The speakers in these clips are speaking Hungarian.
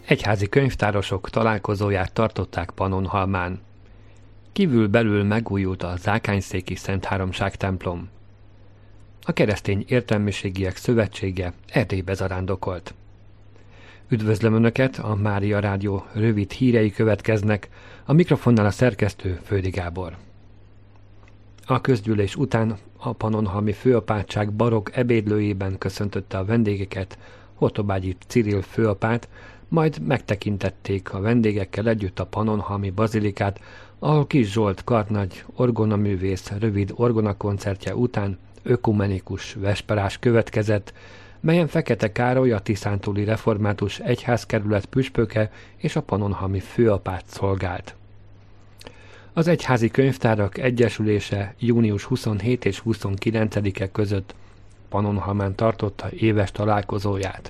Egyházi könyvtárosok találkozóját tartották Pannonhalmán. Kívül-belül megújult a Zákányszéki Szent Háromság templom. A Keresztény Értelmiségiek Szövetsége Erdélybe zarándokolt. Üdvözlöm Önöket, a Mária Rádió rövid hírei következnek, a mikrofonnál a szerkesztő Földi Gábor. A közgyűlés után a pannonhalmi főapátság barokk ebédlőjében köszöntötte a vendégeket Hortobágyi Cirill főapát, majd megtekintették a vendégekkel együtt a pannonhalmi bazilikát, ahol Kiss Zsolt karnagy orgonaművész rövid orgonakoncertje után ökumenikus vesperás következett, melyen Fekete Károly, a tiszántúli református egyházkerület püspöke és a pannonhalmi főapát szolgált. Az Egyházi Könyvtárak Egyesülése június 27 és 29-e között Pannonhalmán tartotta éves találkozóját.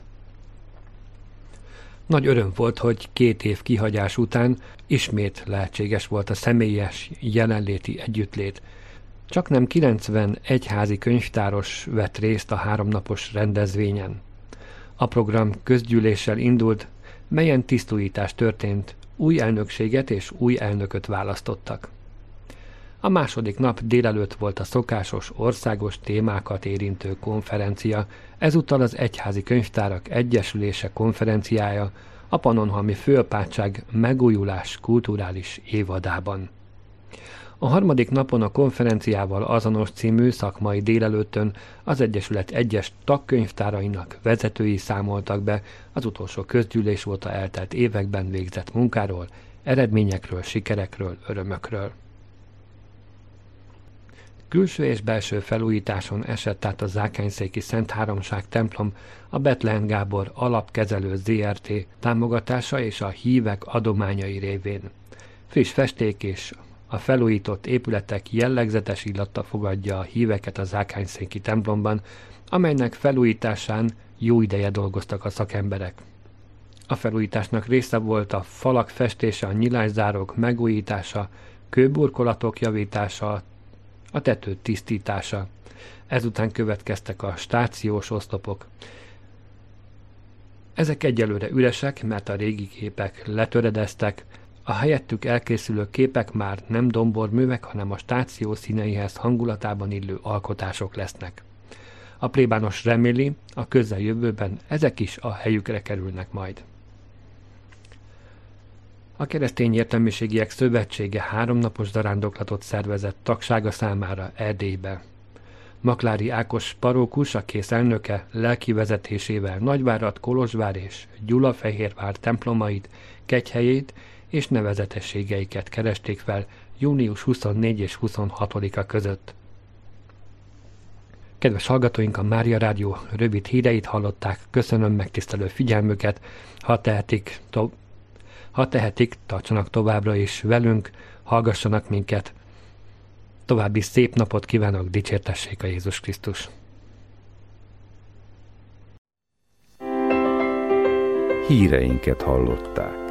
Nagy öröm volt, hogy 2 év kihagyás után ismét lehetséges volt a személyes jelenléti együttlét. Csaknem 90 egyházi könyvtáros vett részt a 3 napos rendezvényen. A program közgyűléssel indult, melyen tisztújítás történt, új elnökséget és új elnököt választottak. A második nap délelőtt volt a szokásos országos témákat érintő konferencia, ezúttal az Egyházi Könyvtárak Egyesülése konferenciája a Pannonhalmi Főapátság megújulás kulturális évadában. A harmadik napon a konferenciával azonos című szakmai délelőttön az Egyesület egyes tagkönyvtárainak vezetői számoltak be az utolsó közgyűlés óta eltelt években végzett munkáról, eredményekről, sikerekről, örömökről. Külső és belső felújításon esett át a Zákányszéki Szent Háromság templom a Bethlen Gábor Alapkezelő Zrt. Támogatása és a hívek adományai révén. Friss festék és a felújított épületek jellegzetes illata fogadja a híveket a Zákányszéki templomban, amelynek felújításán jó ideje dolgoztak a szakemberek. A felújításnak része volt a falak festése, a nyilászárók megújítása, kőburkolatok javítása, a tető tisztítása. Ezután következtek a stációs oszlopok. Ezek egyelőre üresek, mert a régi képek letöredeztek, a helyettük elkészülő képek már nem domborművek, hanem a stáció színeihez hangulatában illő alkotások lesznek. A plébános reméli, a közeljövőben ezek is a helyükre kerülnek majd. A Keresztény Értelmiségiek Szövetsége 3 napos zarándoklatot szervezett tagsága számára Erdélybe. Maklári Ákos parókus, a kész elnöke lelki vezetésével Nagyvárad, Kolozsvár és Gyulafehérvár templomait, kegyhelyét és nevezetességeiket keresték fel június 24 és 26-a között. Kedves hallgatóink, a Mária Rádió rövid híreit hallották, köszönöm megtisztelő figyelmüket, ha tehetik, tartsanak továbbra is velünk, hallgassanak minket. További szép napot kívánok, dicsértessék a Jézus Krisztus! Híreinket hallották.